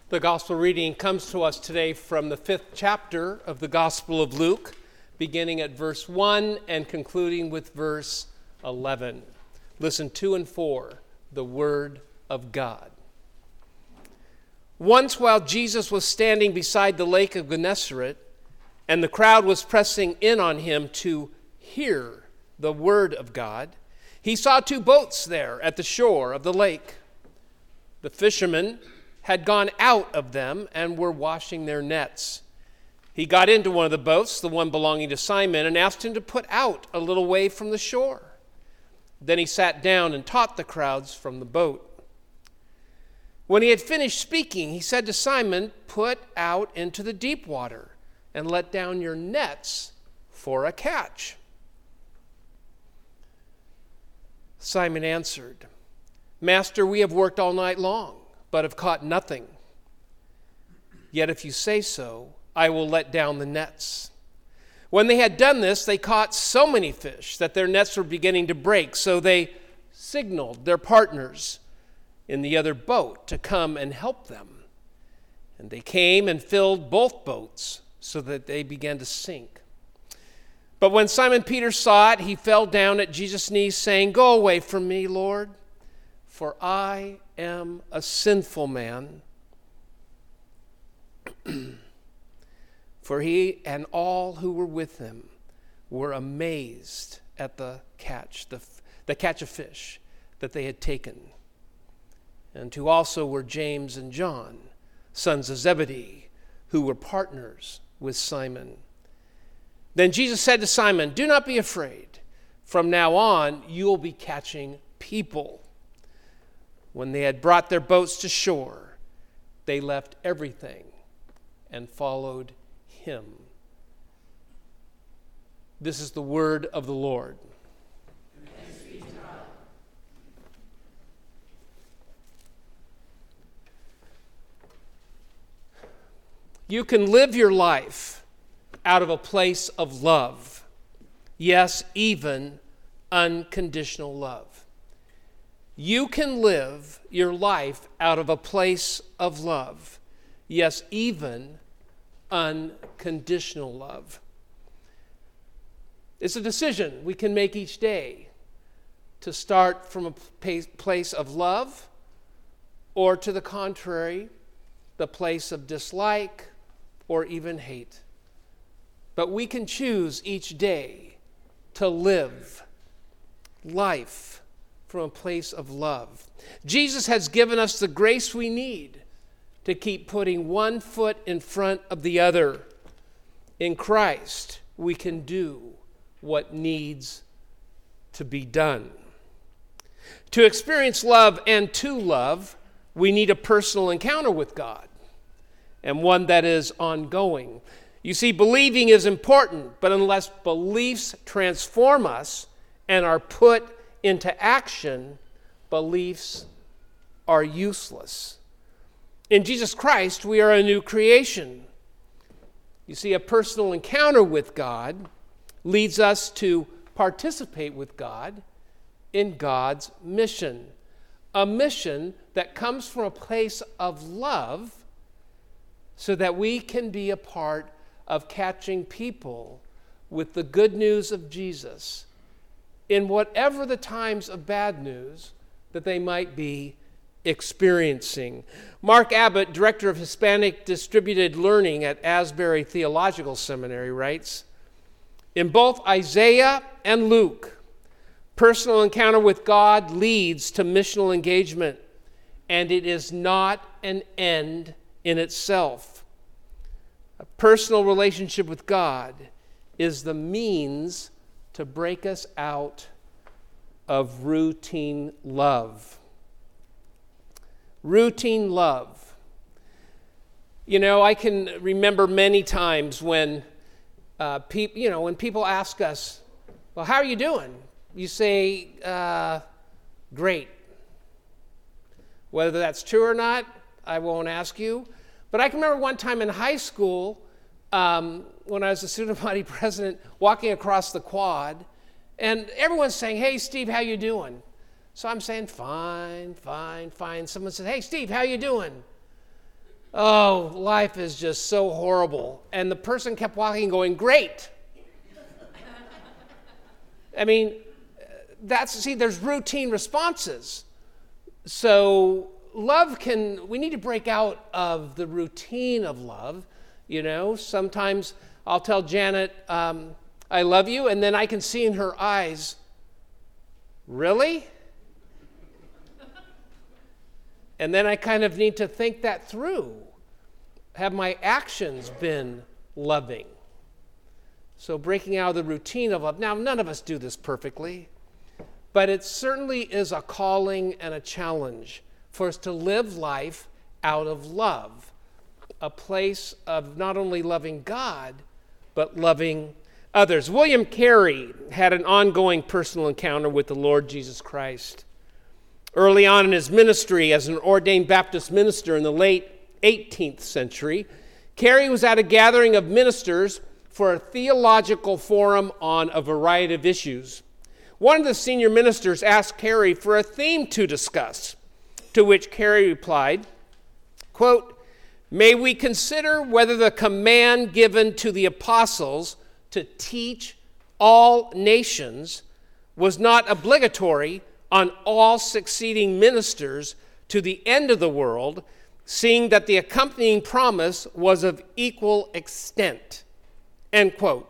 The gospel reading comes to us today from the 5th chapter of the Gospel of Luke, beginning at verse 1 and concluding with verse 11. Listen 2 and 4, the Word of God. Once while Jesus was standing beside the lake of Gennesaret, and the crowd was pressing in on him to hear the Word of God, he saw 2 boats there at the shore of the lake. The fishermen had gone out of them and were washing their nets. He got into one of the boats, the one belonging to Simon, and asked him to put out a little way from the shore. Then he sat down and taught the crowds from the boat. When he had finished speaking, he said to Simon, "Put out into the deep water and let down your nets for a catch." Simon answered, "Master, we have worked all night long, but have caught nothing. Yet if you say so, I will let down the nets." When they had done this, they caught so many fish that their nets were beginning to break. So they signaled their partners in the other boat to come and help them. And they came and filled both boats so that they began to sink. But when Simon Peter saw it, he fell down at Jesus' knees, saying, "Go away from me, Lord, for I am a sinful man." For he and all who were with him were amazed at the catch of fish that they had taken. And who also were James and John, sons of Zebedee, who were partners with Simon. Then Jesus said to Simon, "Do not be afraid. From now on, you will be catching people." When they had brought their boats to shore, they left everything and followed him. This is the word of the Lord. Thanks be to God. You can live your life out of a place of love. Yes, even unconditional love. You can live your life out of a place of love. Yes, even unconditional love. It's a decision we can make each day to start from a place of love or, to the contrary, the place of dislike or even hate. But we can choose each day to live life from a place of love. Jesus has given us the grace we need to keep putting one foot in front of the other. In Christ, we can do what needs to be done. To experience love and to love, we need a personal encounter with God, and one that is ongoing. You see, believing is important, but unless beliefs transform us and are put into action, beliefs are useless. In Jesus Christ, we are a new creation. You see, a personal encounter with God leads us to participate with God in God's mission, a mission that comes from a place of love so that we can be a part of catching people with the good news of Jesus in whatever the times of bad news that they might be experiencing. Mark Abbott, director of Hispanic Distributed Learning at Asbury Theological Seminary, writes, "In both Isaiah and Luke, personal encounter with God leads to missional engagement, and it is not an end in itself. A personal relationship with God is the means to break us out of routine love." Routine love. You know, I can remember many times when people ask us, "Well, how are you doing?" You say, "Great." Whether that's true or not, I won't ask you. But I can remember one time in high school, when I was the student body president, walking across the quad, and everyone's saying, "Hey, Steve, how you doing?" So I'm saying, fine. Someone says, "Hey, Steve, how you doing?" oh, life is just so horrible. And the person kept walking going, great. I mean, there's routine responses. So we need to break out of the routine of love. Sometimes I'll tell Janet, I love you, and then I can see in her eyes, really? And then I kind of need to think that through. Have my actions been loving? So breaking out of the routine of love. Now, none of us do this perfectly, but it certainly is a calling and a challenge for us to live life out of love, a place of not only loving God, but loving others. William Carey had an ongoing personal encounter with the Lord Jesus Christ. Early on in his ministry as an ordained Baptist minister in the late 18th century, Carey was at a gathering of ministers for a theological forum on a variety of issues. One of the senior ministers asked Carey for a theme to discuss, to which Carey replied, quote, "May we consider whether the command given to the apostles to teach all nations was not obligatory on all succeeding ministers to the end of the world, seeing that the accompanying promise was of equal extent." End quote.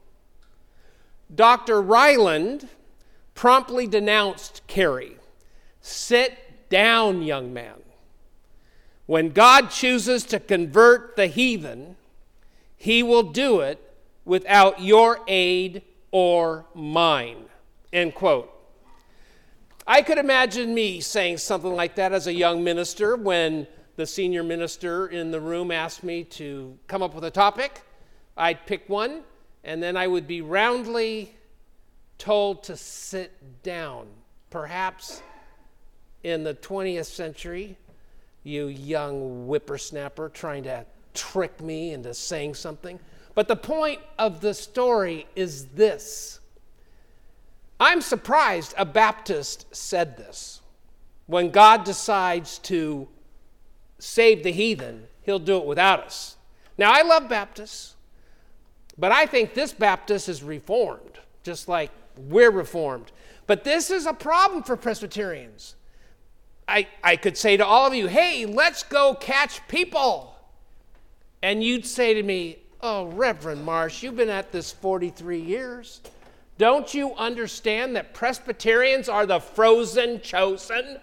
Dr. Ryland promptly denounced Carey. "Sit down, young man. When God chooses to convert the heathen, he will do it without your aid or mine." End quote. I could imagine me saying something like that as a young minister when the senior minister in the room asked me to come up with a topic. I'd pick one, and then I would be roundly told to sit down. Perhaps in the 20th century, you young whippersnapper trying to trick me into saying something. But the point of the story is this. I'm surprised a Baptist said this. When God decides to save the heathen, he'll do it without us. Now, I love Baptists, but I think this Baptist is reformed, just like we're reformed. But this is a problem for Presbyterians. I could say to all of you, hey, let's go catch people. And you'd say to me, oh, Reverend Marsh, you've been at this 43 years. Don't you understand that Presbyterians are the frozen chosen?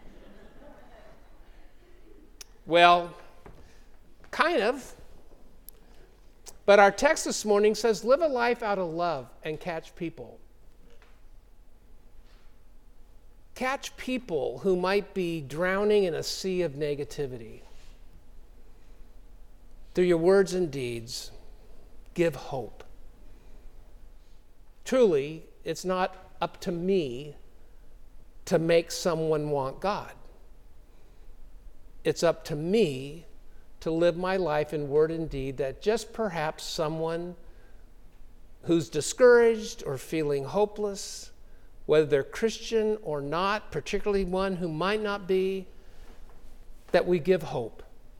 Well, kind of. But our text this morning says, live a life out of love and catch people. Catch people who might be drowning in a sea of negativity. Through your words and deeds, give hope. Truly, it's not up to me to make someone want God. It's up to me to live my life in word and deed that just perhaps someone who's discouraged or feeling hopeless, whether they're Christian or not, particularly one who might not be, that we give hope.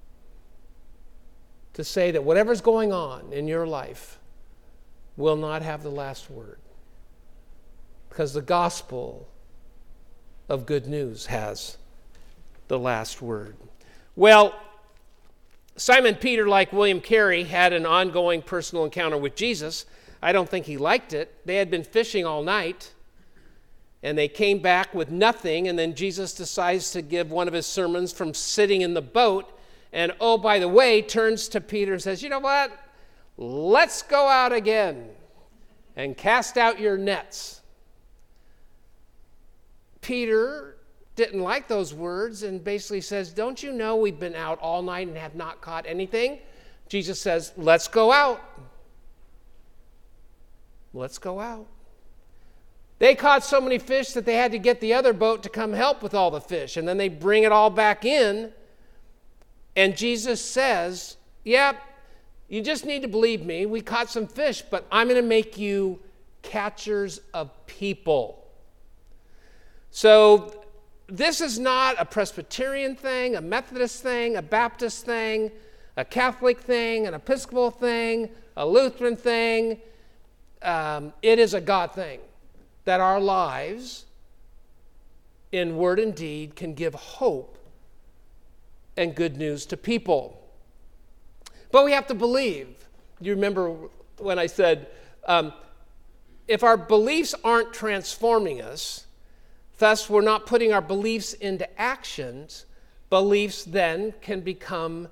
To say that whatever's going on in your life will not have the last word. Because the gospel of good news has the last word. Well, Simon Peter, like William Carey, had an ongoing personal encounter with Jesus. I don't think he liked it. They had been fishing all night, and they came back with nothing, and then Jesus decides to give one of his sermons from sitting in the boat, and oh, by the way, turns to Peter and says, you know what? Let's go out again and cast out your nets. Peter didn't like those words and basically says, don't you know we've been out all night and have not caught anything? Jesus says, let's go out. Let's go out. They caught so many fish that they had to get the other boat to come help with all the fish. And then they bring it all back in. And Jesus says, yeah, you just need to believe me. We caught some fish, but I'm going to make you catchers of people. So this is not a Presbyterian thing, a Methodist thing, a Baptist thing, a Catholic thing, an Episcopal thing, a Lutheran thing. It is a God thing, that our lives in word and deed can give hope and good news to people. But we have to believe. You remember when I said, if our beliefs aren't transforming us, thus we're not putting our beliefs into actions, beliefs then can become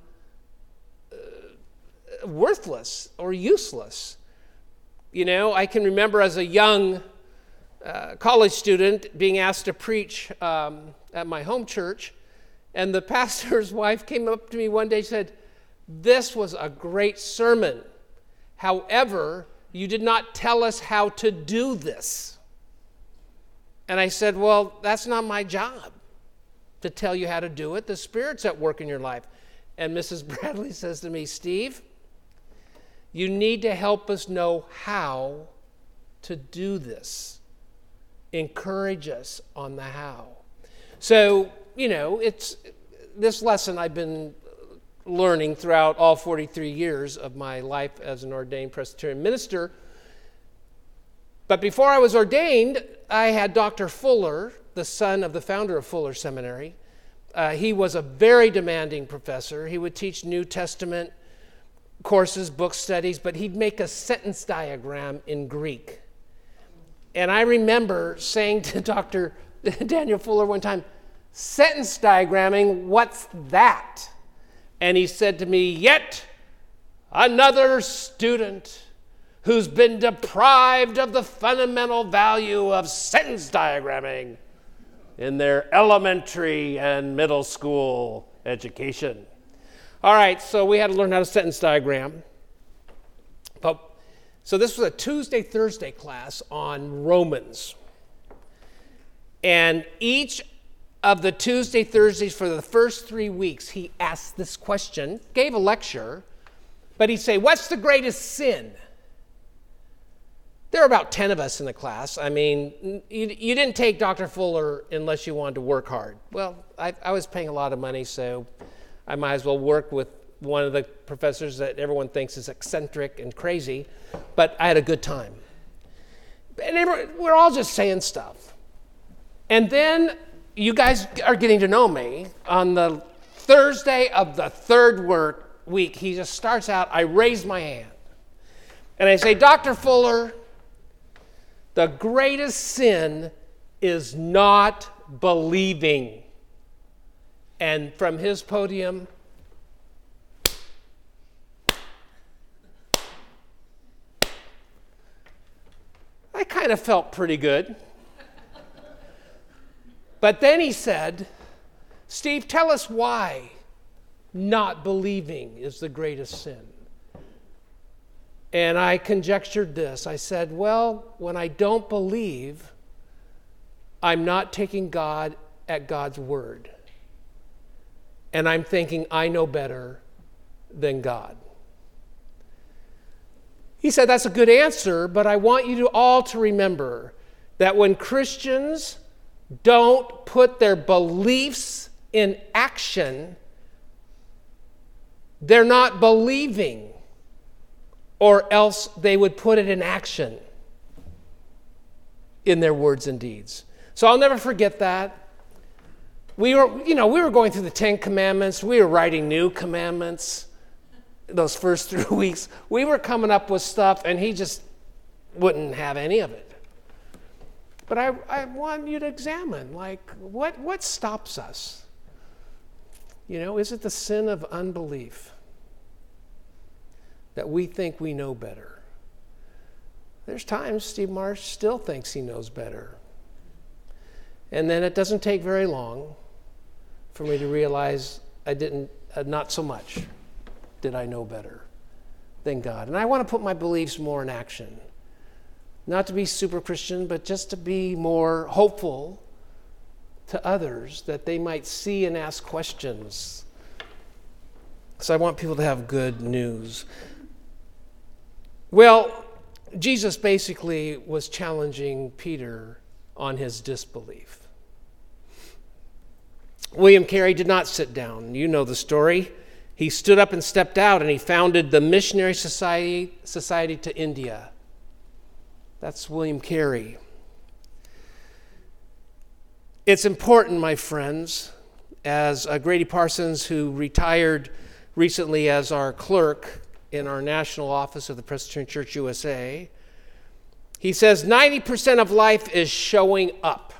worthless or useless. You know, I can remember as a young college student being asked to preach at my home church, and the pastor's wife came up to me one day and said, "This was a great sermon. However, you did not tell us how to do this." And I said, "Well, that's not my job to tell you how to do it. The Spirit's at work in your life." And Mrs. Bradley says to me, "Steve, you need to help us know how to do this. Encourage us on the how." So, you know, it's this lesson I've been learning throughout all 43 years of my life as an ordained Presbyterian minister. But before I was ordained, I had Dr. Fuller, the son of the founder of Fuller Seminary. He was a very demanding professor. He would teach New Testament courses, book studies, but he'd make a sentence diagram in Greek. And I remember saying to Dr. Daniel Fuller one time, "Sentence diagramming, what's that?" And he said to me, "Yet another student who's been deprived of the fundamental value of sentence diagramming in their elementary and middle school education." All right, so we had to learn how to sentence diagram. So this was a Tuesday, Thursday class on Romans. And each of the Tuesday, Thursdays for the first 3 weeks, he asked this question, gave a lecture, but he'd say, "What's the greatest sin?" There were about 10 of us in the class. I mean, you didn't take Dr. Fuller unless you wanted to work hard. Well, I was paying a lot of money, so I might as well work with one of the professors that everyone thinks is eccentric and crazy, but I had a good time. And we're all just saying stuff. And then you guys are getting to know me. On the Thursday of the third week, he just starts out, I raise my hand. And I say, "Dr. Fuller, the greatest sin is not believing." And from his podium, I kind of felt pretty good. But then he said, "Steve, tell us why not believing is the greatest sin." And I conjectured this. I said, well, when I don't believe, I'm not taking God at God's word. And I'm thinking I know better than God. He said, "That's a good answer, but I want you all to remember that when Christians don't put their beliefs in action, they're not believing, or else they would put it in action in their words and deeds." So I'll never forget that. We were going through the 10 Commandments. We were writing new commandments those first 3 weeks. We were coming up with stuff, and he just wouldn't have any of it. But I want you to examine, what stops us? Is it the sin of unbelief? That we think we know better? There's times Steve Marsh still thinks he knows better. And then it doesn't take very long for me to realize I didn't, not so much did I know better than God. And I want to put my beliefs more in action. Not to be super Christian, but just to be more hopeful to others that they might see and ask questions. So I want people to have good news. Well, Jesus basically was challenging Peter on his disbelief. William Carey did not sit down. You know the story. He stood up and stepped out, and he founded the Missionary Society to India. That's William Carey. It's important, my friends, as Grady Parsons, who retired recently as our clerk in our national office of the Presbyterian Church USA, he says 90% of life is showing up.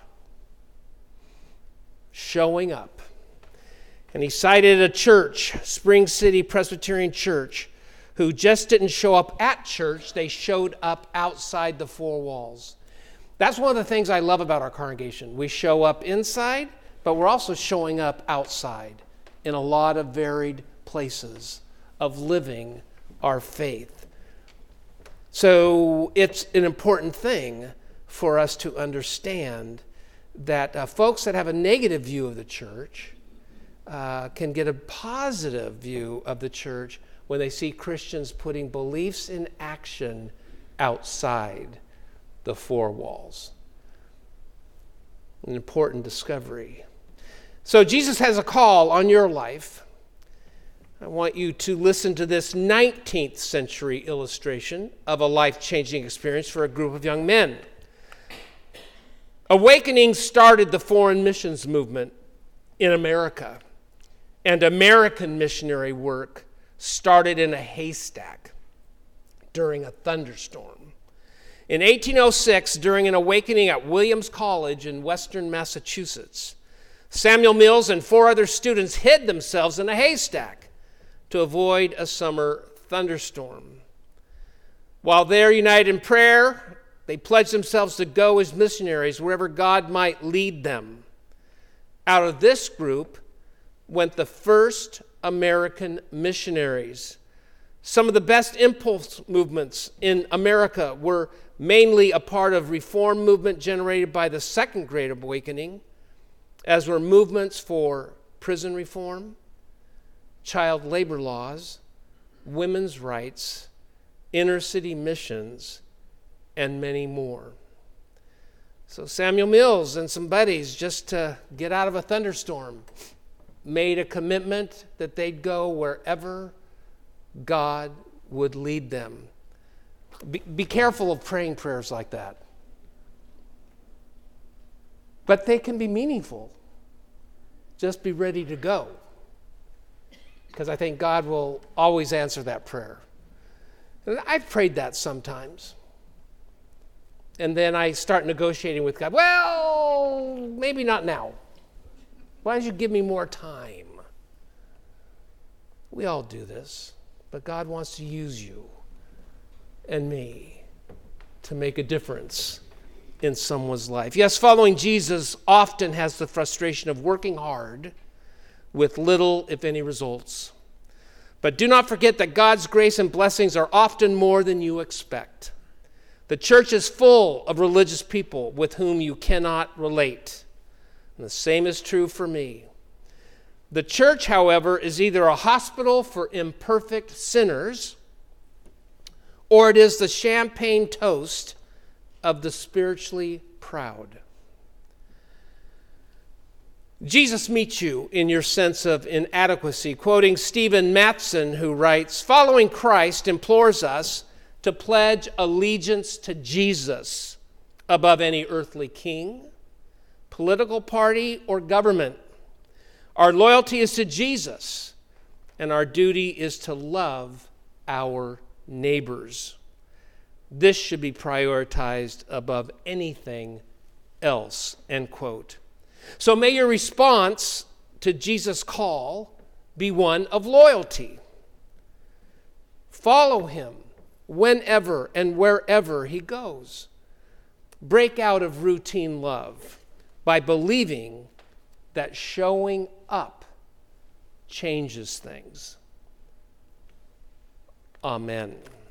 Showing up. And he cited a church, Spring City Presbyterian Church, who just didn't show up at church, they showed up outside the four walls. That's one of the things I love about our congregation. We show up inside, but we're also showing up outside in a lot of varied places of living our faith. So it's an important thing for us to understand that folks that have a negative view of the church can get a positive view of the church when they see Christians putting beliefs in action outside the four walls. An important discovery. So Jesus has a call on your life. I want you to listen to this 19th century illustration of a life-changing experience for a group of young men. Awakening started the foreign missions movement in America, and American missionary work started in a haystack during a thunderstorm. In 1806, during an awakening at Williams College in western Massachusetts, Samuel Mills and 4 other students hid themselves in a haystack to avoid a summer thunderstorm. While there united in prayer, they pledged themselves to go as missionaries wherever God might lead them. Out of this group went the first American missionaries. Some of the best impulse movements in America were mainly a part of reform movement generated by the Second Great Awakening, as were movements for prison reform, child labor laws, women's rights, inner city missions, and many more. So Samuel Mills and some buddies, just to get out of a thunderstorm, made a commitment that they'd go wherever God would lead them. Be careful of praying prayers like that. But they can be meaningful. Just be ready to go. Because I think God will always answer that prayer. And I've prayed that sometimes. And then I start negotiating with God. Well, maybe not now. Why don't you give me more time? We all do this. But God wants to use you and me to make a difference in someone's life. Yes, following Jesus often has the frustration of working hard with little, if any, results. But do not forget that God's grace and blessings are often more than you expect. The church is full of religious people with whom you cannot relate. And the same is true for me. The church, however, is either a hospital for imperfect sinners, or it is the champagne toast of the spiritually proud. Jesus meets you in your sense of inadequacy. Quoting Stephen Matson, who writes, "Following Christ implores us to pledge allegiance to Jesus above any earthly king, political party, or government. Our loyalty is to Jesus, and our duty is to love our neighbors. This should be prioritized above anything else," end quote. So may your response to Jesus' call be one of loyalty. Follow him whenever and wherever he goes. Break out of routine love by believing that showing up changes things. Amen.